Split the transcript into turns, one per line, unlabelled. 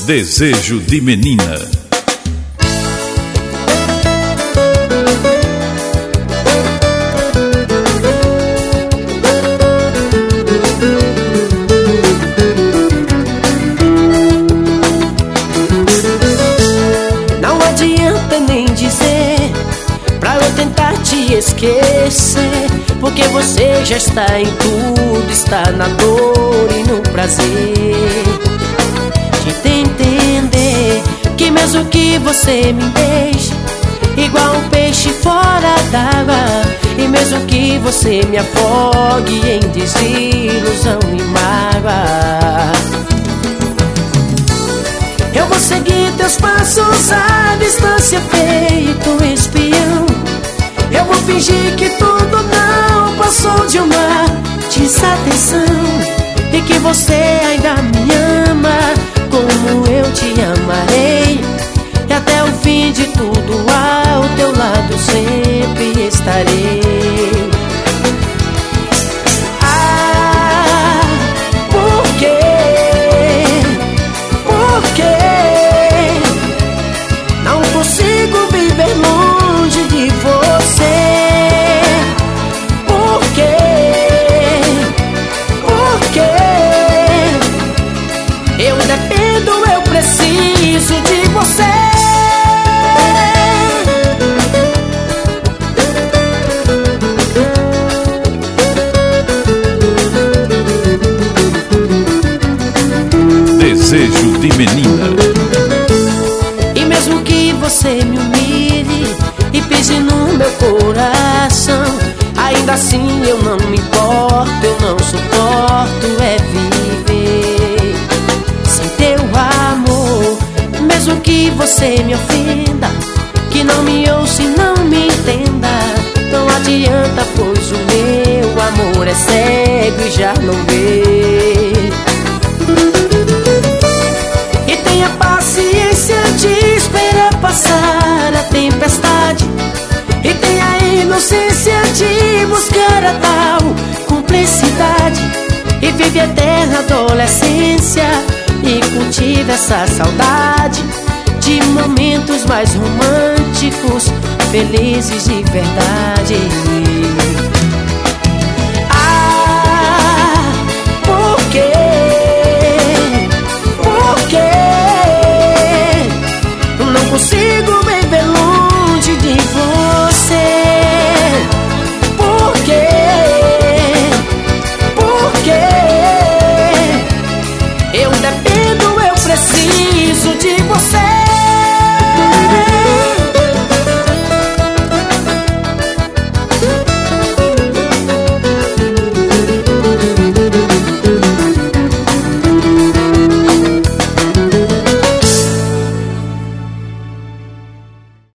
Desejo de Menina.
Não adianta nem dizer pra eu tentar te esquecer, porque você já está em tudo, está na dor e no prazer. De entender que mesmo que você me deixe igual um peixe fora d'água, e mesmo que você me afogue em desilusão e mágoa, eu vou seguir teus passos à distância feito espião. Eu vou fingir que tudo não passou de uma desatenção, e que você ainda me ama como eu te amarei, e até o fim de tudo ao teu lado sempre estarei. Ah, por quê? Por quê? Não consigo viver longe de você. Por quê? Por quê? Eu dependo, eu preciso de você.
Desejo de Menina.
E mesmo que você me humilhe e pise no meu coração, ainda assim eu não me importo, eu não suporto é viver sem teu amor. Mesmo que você me ofenda, que não me ouça e não me entenda, não adianta, pois o meu amor é cego e já não vê. E tenha paciência de esperar passar a tempestade, e tenha a inocência de buscar a tal cumplicidade, e vive a eterna adolescência e cultive essa saudade de momentos mais românticos, felizes de verdade.